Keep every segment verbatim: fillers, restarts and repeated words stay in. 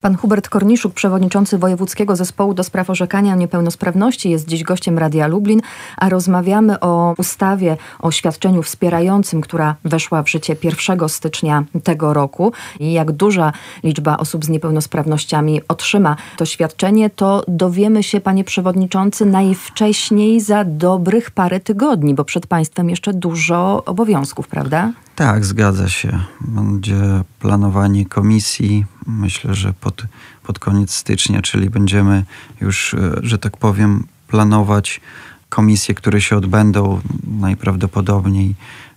Pan Hubert Korniszuk, przewodniczący Wojewódzkiego Zespołu do Spraw Orzekania o Niepełnosprawności, jest dziś gościem Radia Lublin, a rozmawiamy o ustawie o świadczeniu wspierającym, która weszła w życie pierwszego stycznia tego roku. I jak duża liczba osób z niepełnosprawnościami otrzyma to świadczenie, to dowiemy się, panie przewodniczący, najwcześniej za dobrych parę tygodni, bo przed państwem jeszcze dużo obowiązków, prawda? Tak, zgadza się. Będzie planowanie komisji. Myślę, że pod, pod koniec stycznia, czyli będziemy już, że tak powiem, planować komisje, które się odbędą najprawdopodobniej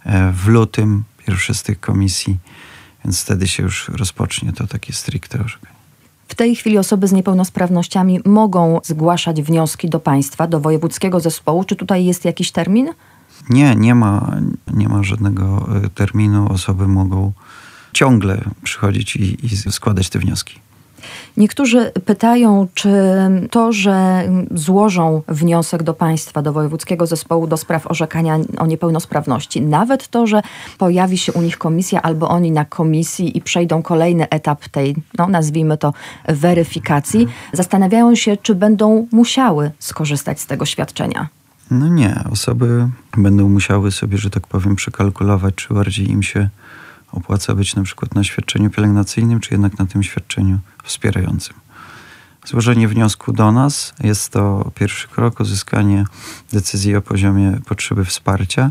w lutym, pierwsze z tych komisji, więc wtedy się już rozpocznie to takie stricte orzekanie. W tej chwili osoby z niepełnosprawnościami mogą zgłaszać wnioski do państwa, do wojewódzkiego zespołu. Czy tutaj jest jakiś termin? Nie, nie ma, nie ma żadnego terminu. Osoby mogą ciągle przychodzić i, i składać te wnioski. Niektórzy pytają, czy to, że złożą wniosek do państwa, do Wojewódzkiego Zespołu do Spraw Orzekania o Niepełnosprawności, nawet to, że pojawi się u nich komisja albo oni na komisji i przejdą kolejny etap tej, no nazwijmy to, weryfikacji, zastanawiają się, czy będą musiały skorzystać z tego świadczenia. No nie, osoby będą musiały sobie, że tak powiem, przekalkulować, czy bardziej im się opłaca być na przykład na świadczeniu pielęgnacyjnym, czy jednak na tym świadczeniu wspierającym. Złożenie wniosku do nas jest to pierwszy krok, uzyskanie decyzji o poziomie potrzeby wsparcia,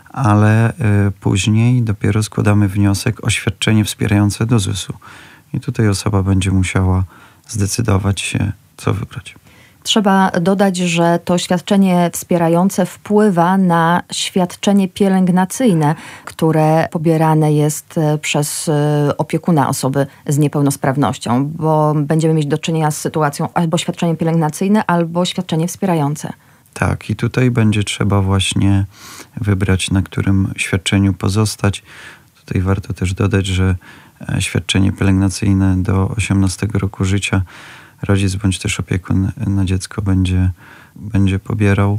ale y, później dopiero składamy wniosek o świadczenie wspierające do zusu. I tutaj osoba będzie musiała zdecydować się, co wybrać. Trzeba dodać, że to świadczenie wspierające wpływa na świadczenie pielęgnacyjne, które pobierane jest przez opiekuna osoby z niepełnosprawnością, bo będziemy mieć do czynienia z sytuacją albo świadczenie pielęgnacyjne, albo świadczenie wspierające. Tak, i tutaj będzie trzeba właśnie wybrać, na którym świadczeniu pozostać. Tutaj warto też dodać, że świadczenie pielęgnacyjne do osiemnastego roku życia rodzic bądź też opiekun na dziecko będzie, będzie pobierał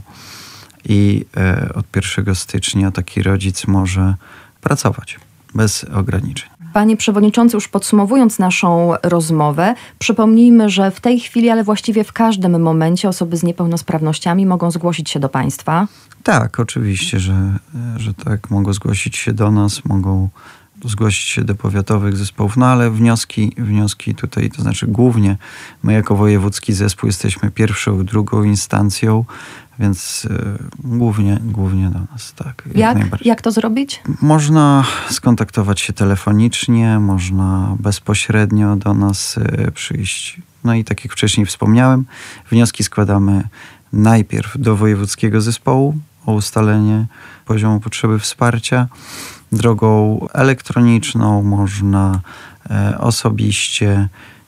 i e, od pierwszego stycznia taki rodzic może pracować bez ograniczeń. Panie przewodniczący, już podsumowując naszą rozmowę, przypomnijmy, że w tej chwili, ale właściwie w każdym momencie osoby z niepełnosprawnościami mogą zgłosić się do państwa. Tak, oczywiście, że, że tak. Mogą zgłosić się do nas, mogą zgłosić się do powiatowych zespołów, no ale wnioski, wnioski tutaj, to znaczy głównie my jako wojewódzki zespół jesteśmy pierwszą, drugą instancją, więc y, głównie, głównie do nas, tak. Jak, jak, jak to zrobić? Można skontaktować się telefonicznie, można bezpośrednio do nas y, przyjść. No i tak jak wcześniej wspomniałem, wnioski składamy najpierw do wojewódzkiego zespołu o ustalenie poziomu potrzeby wsparcia. Drogą elektroniczną, można e, osobiście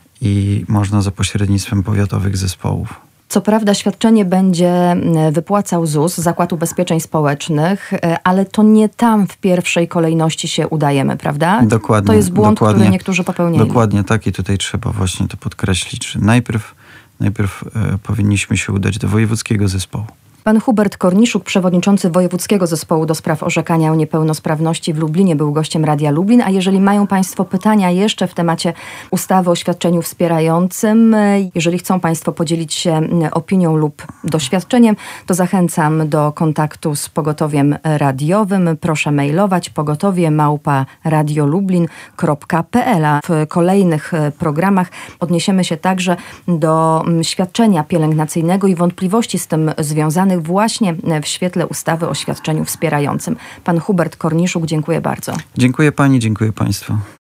i można za pośrednictwem powiatowych zespołów. Co prawda świadczenie będzie wypłacał ZUS, Zakład Ubezpieczeń Społecznych, ale to nie tam w pierwszej kolejności się udajemy, prawda? Dokładnie. To jest błąd, dokładnie, który niektórzy popełniają. Dokładnie tak i tutaj trzeba właśnie to podkreślić, że najpierw, najpierw e, powinniśmy się udać do wojewódzkiego zespołu. Pan Hubert Korniszuk, przewodniczący Wojewódzkiego Zespołu do Spraw Orzekania o Niepełnosprawności w Lublinie, był gościem Radia Lublin. A jeżeli mają państwo pytania jeszcze w temacie ustawy o świadczeniu wspierającym, jeżeli chcą państwo podzielić się opinią lub doświadczeniem, to zachęcam do kontaktu z pogotowiem radiowym. Proszę mailować pogotowie małpa radiolublin kropka p l. A w kolejnych programach odniesiemy się także do świadczenia pielęgnacyjnego i wątpliwości z tym związanych właśnie w świetle ustawy o świadczeniu wspierającym. Pan Hubert Korniszuk, dziękuję bardzo. Dziękuję pani, dziękuję państwu.